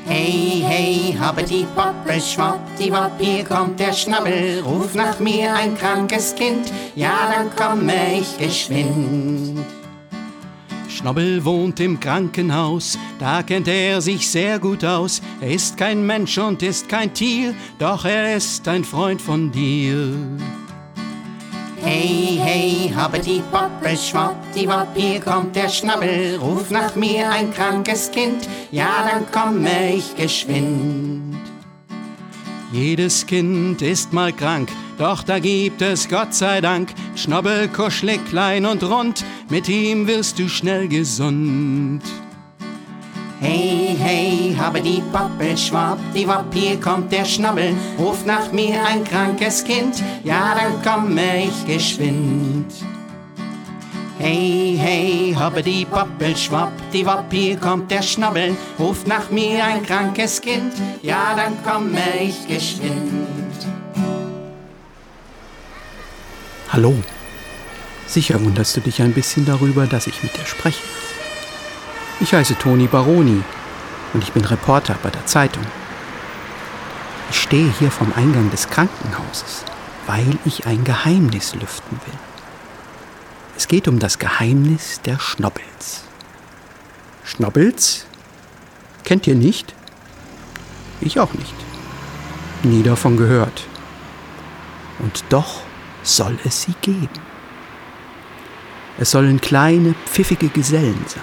Hey, hey, hoppidi boppe, schwuppdiwupp, hier kommt der Schnabbel. Ruf nach mir ein krankes Kind, ja, dann komme ich geschwind. Schnobbel wohnt im Krankenhaus, da kennt er sich sehr gut aus. Er ist kein Mensch und ist kein Tier, doch er ist ein Freund von dir. Hey, hey, hoppidi boppe, schwuppdiwupp, hier kommt der Schnabbel. Ruf nach mir ein krankes Kind, ja, dann komme ich geschwind. Jedes Kind ist mal krank, doch da gibt es Gott sei Dank Schnobbel, kuschelig, klein und rund, mit ihm wirst du schnell gesund. Hey, hey, hoppidi boppe, schwuppdiwupp, hier kommt der Schnabbel. Ruf nach mir ein krankes Kind, ja, dann komme ich geschwind. Hey, hey, hoppidi boppe, schwuppdiwupp, hier kommt der Schnabbel. Ruf nach mir ein krankes Kind, ja, dann komme ich geschwind. Hallo. Sicher wunderst du dich ein bisschen darüber, dass ich mit dir spreche. Ich heiße Toni Baroni und ich bin Reporter bei der Zeitung. Ich stehe hier vom Eingang des Krankenhauses, weil ich ein Geheimnis lüften will. Es geht um das Geheimnis der Schnobbels. Schnobbels? Kennt ihr nicht? Ich auch nicht. Nie davon gehört. Und doch soll es sie geben. Es sollen kleine, pfiffige Gesellen sein.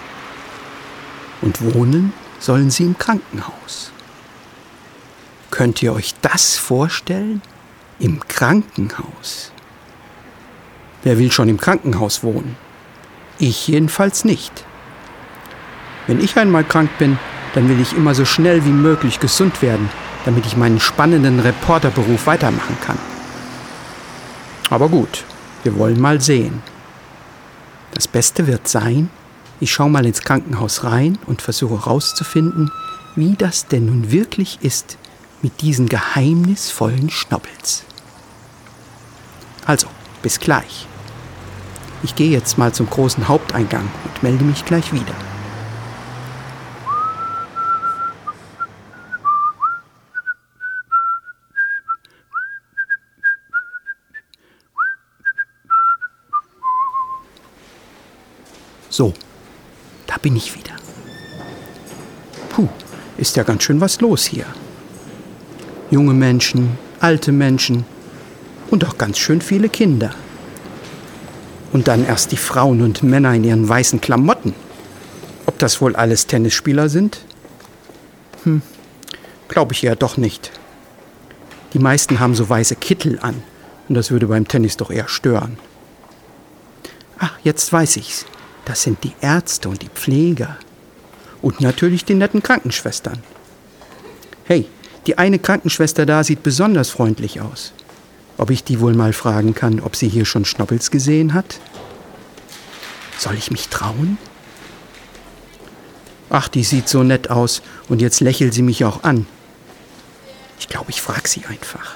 Und wohnen sollen sie im Krankenhaus. Könnt ihr euch das vorstellen? Im Krankenhaus. Wer will schon im Krankenhaus wohnen? Ich jedenfalls nicht. Wenn ich einmal krank bin, dann will ich immer so schnell wie möglich gesund werden, damit ich meinen spannenden Reporterberuf weitermachen kann. Aber gut, wir wollen mal sehen. Das Beste wird sein, ich schaue mal ins Krankenhaus rein und versuche herauszufinden, wie das denn nun wirklich ist mit diesen geheimnisvollen Schnobbels. Also, bis gleich. Ich gehe jetzt mal zum großen Haupteingang und melde mich gleich wieder. So, da bin ich wieder. Puh, ist ja ganz schön was los hier. Junge Menschen, alte Menschen und auch ganz schön viele Kinder. Und dann erst die Frauen und Männer in ihren weißen Klamotten. Ob das wohl alles Tennisspieler sind? Glaube ich eher doch nicht. Die meisten haben so weiße Kittel an und das würde beim Tennis doch eher stören. Ach, jetzt weiß ich's. Das sind die Ärzte und die Pfleger. Und natürlich die netten Krankenschwestern. Hey, die eine Krankenschwester da sieht besonders freundlich aus. Ob ich die wohl mal fragen kann, ob sie hier schon Schnobbels gesehen hat? Soll ich mich trauen? Ach, die sieht so nett aus und jetzt lächelt sie mich auch an. Ich glaube, ich frage sie einfach.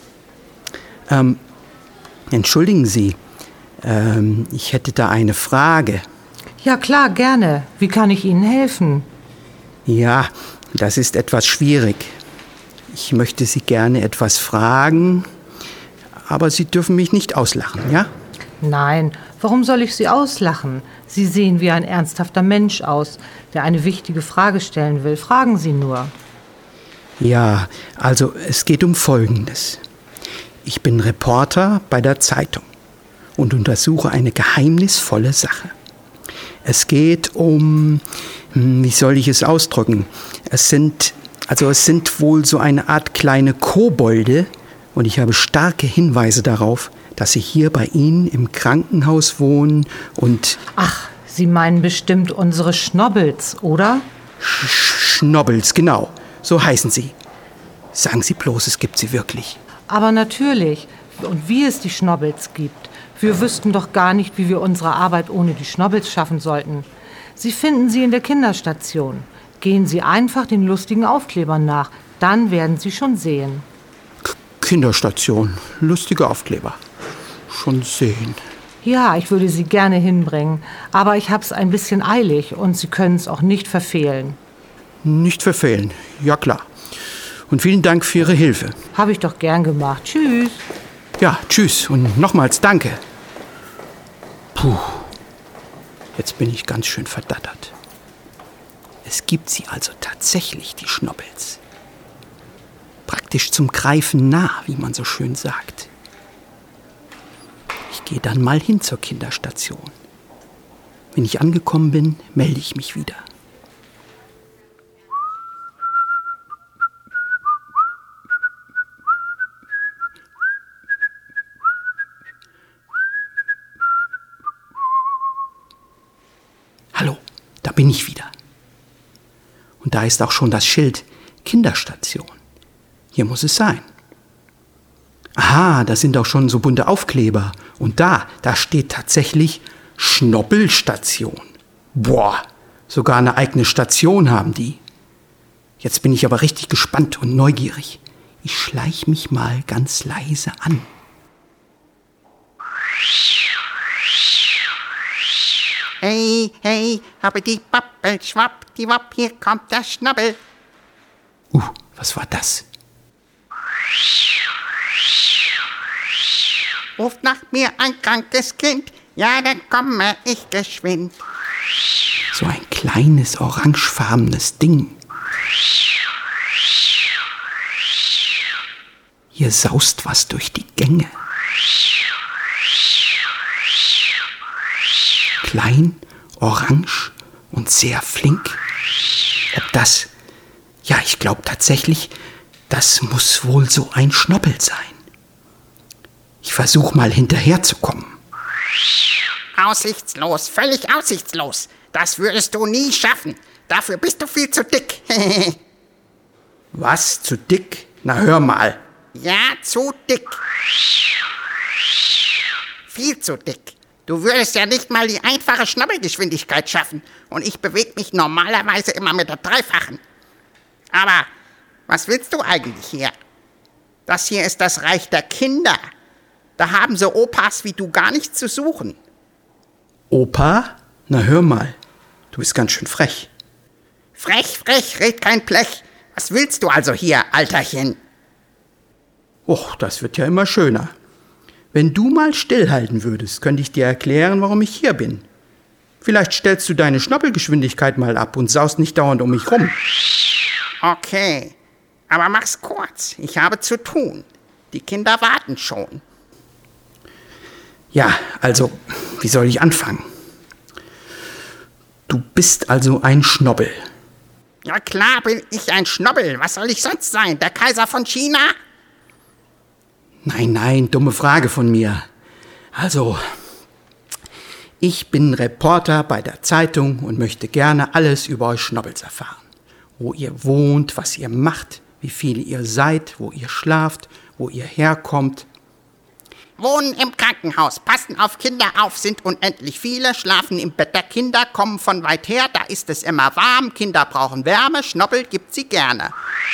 Entschuldigen Sie, ich hätte da eine Frage. Ja klar, gerne. Wie kann ich Ihnen helfen? Ja, das ist etwas schwierig. Ich möchte Sie gerne etwas fragen, aber Sie dürfen mich nicht auslachen, ja? Nein, warum soll ich Sie auslachen? Sie sehen wie ein ernsthafter Mensch aus, der eine wichtige Frage stellen will. Fragen Sie nur. Ja, also es geht um Folgendes. Ich bin Reporter bei der Zeitung und untersuche eine geheimnisvolle Sache. Es geht um, wie soll ich es ausdrücken? Es sind wohl so eine Art kleine Kobolde und ich habe starke Hinweise darauf, dass sie hier bei Ihnen im Krankenhaus wohnen und... Ach, Sie meinen bestimmt unsere Schnobbels, oder? Schnobbels, genau. So heißen sie. Sagen Sie bloß, es gibt sie wirklich. Aber natürlich. Und wie es die Schnobbels gibt. Wir wüssten doch gar nicht, wie wir unsere Arbeit ohne die Schnobbels schaffen sollten. Sie finden sie in der Kinderstation. Gehen Sie einfach den lustigen Aufklebern nach. Dann werden Sie schon sehen. Kinderstation, lustige Aufkleber. Schon sehen. Ja, ich würde Sie gerne hinbringen. Aber ich hab's ein bisschen eilig und Sie können es auch nicht verfehlen. Nicht verfehlen, ja klar. Und vielen Dank für Ihre Hilfe. Habe ich doch gern gemacht. Tschüss. Ja, tschüss und nochmals danke. Puh, jetzt bin ich ganz schön verdattert. Es gibt sie also tatsächlich, die Schnobbels. Praktisch zum Greifen nah, wie man so schön sagt. Ich gehe dann mal hin zur Kinderstation. Wenn ich angekommen bin, melde ich mich wieder. Hallo, da bin ich wieder. Und da ist auch schon das Schild Kinderstation. Hier muss es sein. Aha, da sind auch schon so bunte Aufkleber. Und da steht tatsächlich Schnobbelstation. Boah, sogar eine eigene Station haben die. Jetzt bin ich aber richtig gespannt und neugierig. Ich schleich mich mal ganz leise an. Hey, hey, habe die Pappel, schwappdiwapp, hier kommt der Schnobbel. Was war das? Ruft nach mir ein krankes Kind, ja, dann komme ich geschwind. So ein kleines orangefarbenes Ding. Hier saust was durch die Gänge. Klein, orange und sehr flink. Ob das... Ja, ich glaube tatsächlich, das muss wohl so ein Schnobbel sein. Ich versuche mal hinterherzukommen. Aussichtslos, völlig aussichtslos. Das würdest du nie schaffen. Dafür bist du viel zu dick. Was? Zu dick? Na, hör mal. Ja, zu dick. Viel zu dick. Du würdest ja nicht mal die einfache Schnobbelgeschwindigkeit schaffen. Und ich bewege mich normalerweise immer mit der Dreifachen. Aber was willst du eigentlich hier? Das hier ist das Reich der Kinder. Da haben so Opas wie du gar nichts zu suchen. Opa? Na, hör mal. Du bist ganz schön frech. Frech, red kein Blech. Was willst du also hier, Alterchen? Och, das wird ja immer schöner. Wenn du mal stillhalten würdest, könnte ich dir erklären, warum ich hier bin. Vielleicht stellst du deine Schnobbelgeschwindigkeit mal ab und saust nicht dauernd um mich rum. Okay, aber mach's kurz. Ich habe zu tun. Die Kinder warten schon. Ja, also, wie soll ich anfangen? Du bist also ein Schnobbel. Ja klar bin ich ein Schnobbel. Was soll ich sonst sein? Der Kaiser von China? Nein, dumme Frage von mir. Also, ich bin Reporter bei der Zeitung und möchte gerne alles über euch Schnobbels erfahren. Wo ihr wohnt, was ihr macht, wie viele ihr seid, wo ihr schlaft, wo ihr herkommt. Wohnen im Krankenhaus, passen auf Kinder auf, sind unendlich viele, schlafen im Bett der Kinder, kommen von weit her, da ist es immer warm, Kinder brauchen Wärme, Schnobbel gibt sie gerne.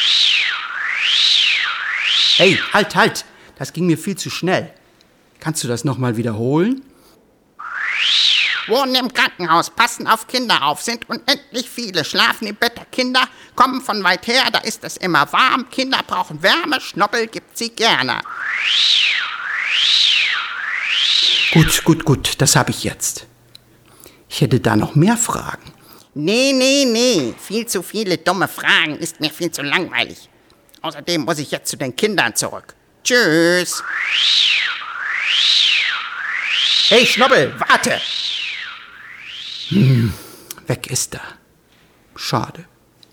Hey, halt, das ging mir viel zu schnell. Kannst du das nochmal wiederholen? Wohnen im Krankenhaus, passen auf Kinder auf, sind unendlich viele, schlafen im Bett der Kinder, kommen von weit her, da ist es immer warm, Kinder brauchen Wärme, Schnobbel gibt sie gerne. Gut, das habe ich jetzt. Ich hätte da noch mehr Fragen. Nee, viel zu viele dumme Fragen, ist mir viel zu langweilig. Außerdem muss ich jetzt zu den Kindern zurück. Tschüss. Hey, Schnobbel, warte! Weg ist er. Schade.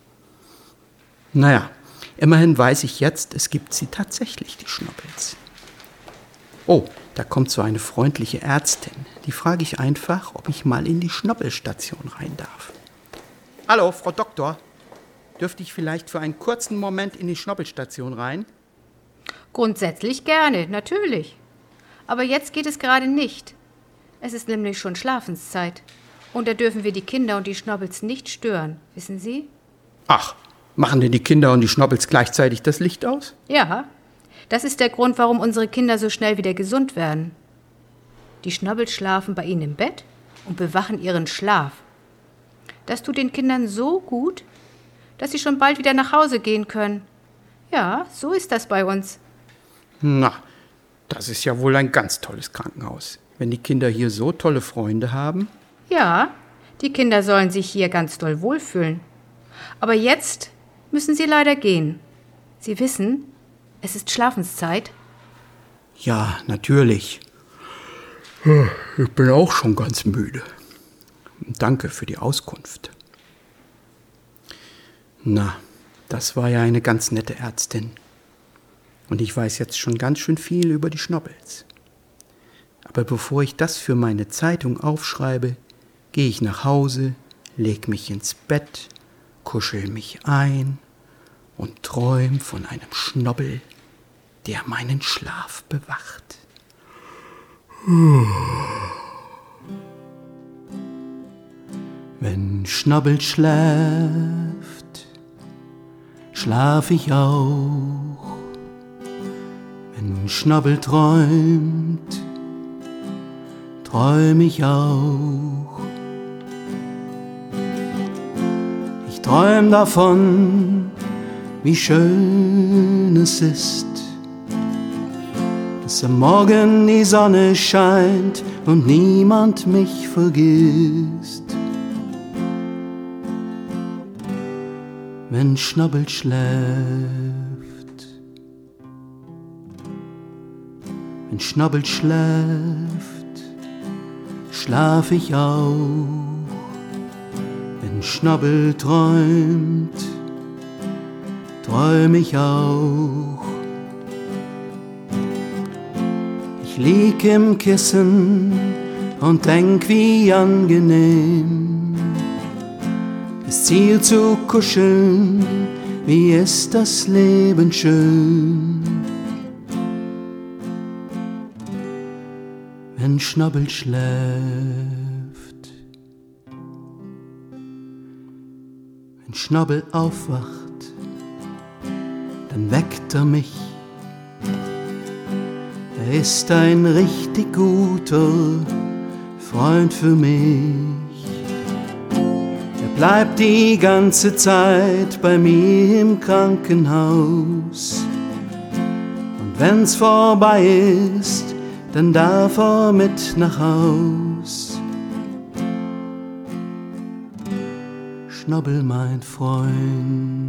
Naja, immerhin weiß ich jetzt, es gibt sie tatsächlich, die Schnobbels. Oh, da kommt so eine freundliche Ärztin. Die frage ich einfach, ob ich mal in die Schnobbelstation rein darf. Hallo, Frau Doktor. Dürfte ich vielleicht für einen kurzen Moment in die Schnobbelstation rein? Grundsätzlich gerne, natürlich. Aber jetzt geht es gerade nicht. Es ist nämlich schon Schlafenszeit. Und da dürfen wir die Kinder und die Schnobbels nicht stören, wissen Sie? Ach, machen denn die Kinder und die Schnobbels gleichzeitig das Licht aus? Ja, das ist der Grund, warum unsere Kinder so schnell wieder gesund werden. Die Schnobbels schlafen bei ihnen im Bett und bewachen ihren Schlaf. Das tut den Kindern so gut, dass Sie schon bald wieder nach Hause gehen können. Ja, so ist das bei uns. Na, das ist ja wohl ein ganz tolles Krankenhaus. Wenn die Kinder hier so tolle Freunde haben. Ja, die Kinder sollen sich hier ganz doll wohlfühlen. Aber jetzt müssen Sie leider gehen. Sie wissen, es ist Schlafenszeit. Ja, natürlich. Ich bin auch schon ganz müde. Danke für die Auskunft. Na, das war ja eine ganz nette Ärztin. Und ich weiß jetzt schon ganz schön viel über die Schnobbels. Aber bevor ich das für meine Zeitung aufschreibe, gehe ich nach Hause, leg mich ins Bett, kuschel mich ein und träum von einem Schnobbel, der meinen Schlaf bewacht. Wenn Schnobbel schläft, schlaf ich auch. Wenn Schnobbel träumt, träum ich auch. Ich träum davon, wie schön es ist, dass am Morgen die Sonne scheint und niemand mich vergisst. Wenn Schnobbel schläft, wenn Schnobbel schläft, schlaf ich auch. Wenn Schnobbel träumt, träum ich auch. Ich lieg im Kissen und denk, wie angenehm das Ziel zu kuscheln, wie ist das Leben schön. Wenn Schnobbel schläft. Wenn Schnobbel aufwacht, dann weckt er mich. Er ist ein richtig guter Freund für mich. Er bleibt die ganze Zeit bei mir im Krankenhaus. Und wenn's vorbei ist, dann darf er mit nach Haus. Schnobbel, mein Freund.